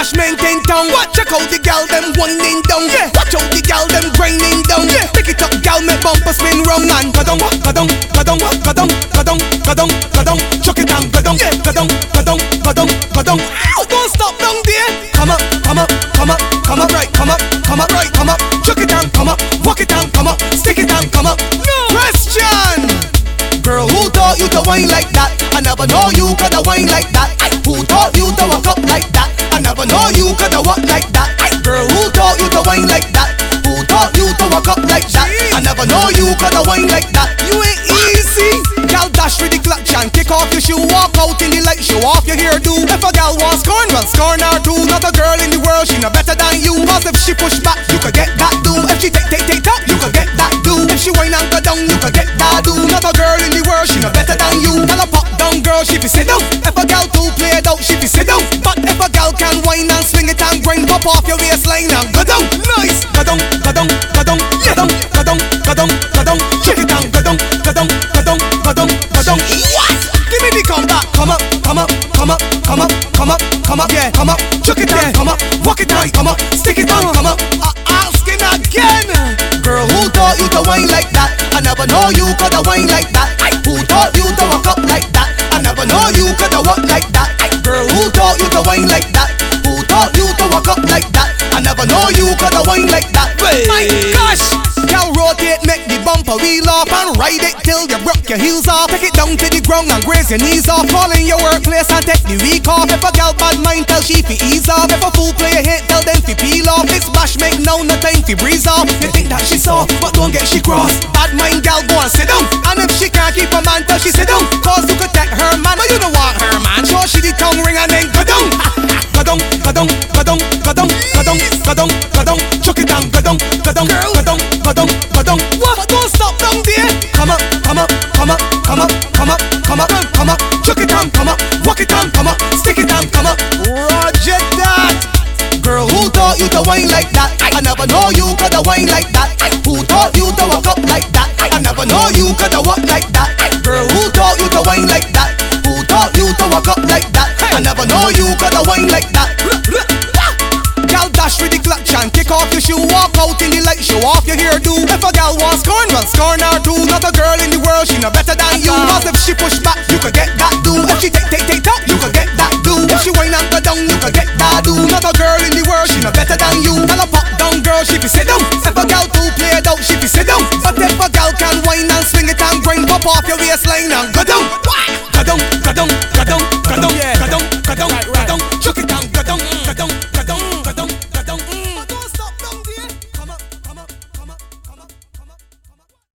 smash maintain town. Watch check out the gal them winding down. Yeah. Watch out the gal them grinding down. Yeah. Pick it up, gal make bumper spin round and gadong, gadong, gadong, gadong, gadong, gadong, gadong. Chuck it down, gadong, gadong, gadong, gadong, gadong. Ow, don't stop down there. Come up, come up, come up, come up right, come up, right, come up. Chuck it down, come up, walk it down, come up, stick it down, come up. No question. Girl, who taught you to whine like that? I never know you coulda whine like that. Who taught you to walk up like that? I never know you coulda walk like that. Girl, who taught you to whine like that? Who taught you to walk up like that? I never know you coulda whine like that. You ain't easy. Gal dash with the clutch and kick off your shoe. Walk out in the light, show off your hairdo. If a gal wants scorn, well scorn her too. Not a girl in the world, she no better than you. Cause if she push back, you could get that do. If she take top, you could get that do. If she whine and go down, you could get that do. Not a girl in the world, she no better than you. Tell a pop down girl, she fi sit down. If a gal too play it out, she fi sit down. But if a gal can whine and swing it and grind, pop off your waistline and go down. Nice. Go down, go down, go down, go down, go down, go down, go down. Check it down, go down, go down, go down, go down, go down. What? Give me the comeback. Come up, come up, come up, come up, come up, come up, yeah, come up. Chuck it down, come up, walk it down, come up, stick it down, come up. Asking again. Girl, who taught you to whine like that? I never know you coulda whine like that. Who taught you to walk up like that? I never know you coulda walk like that. Girl, who taught you to whine like that? Who taught you to walk up like that? I never know you coulda whine like that. My gosh! Gal rotate, make the bumper wheel off and ride it till you broke your heels off. Take it down to the ground and graze your knees off. Fall in your workplace and take the week off. If a gal bad mind, tell she fi ease off. If a fool play a hit, tell them fi peel off. This smash make now no time fi breeze off. You think that she soft, but don't get she cross. Bad mind gal go and sit down. And if she can't keep a man, tell she sit down. Cause you could take her man, but you don't want her man. Sure she the tongue ring and then go down. Go down, go down, go down, go down, go down, go down, go down. Chuck it down, go down, go down, girl, go down, go down, go down. What? Don't stop down there. Come up, come up, come up, come up, come up, come up, come up. Chuck it down, come up, walk it down, come up, stick it down, come up. Roger that. Girl, who taught you to whine like that? I never know you coulda whine like that. Who taught you to walk up like that? I never know you coulda walk like that. Girl, who taught you to whine like that? Who taught you to walk up like that? I never know you coulda whine like that. Gal dash with the clutch and kick off your shoe. Walk out in the light, show off your hairdo. If a gal wants scorn, well scorn